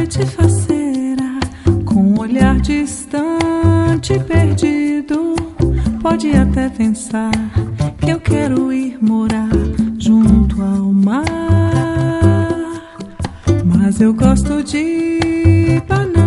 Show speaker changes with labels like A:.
A: noite faceira, com um olhar distante, perdido, pode até pensar que eu quero ir morar junto ao mar. Mas eu gosto de banana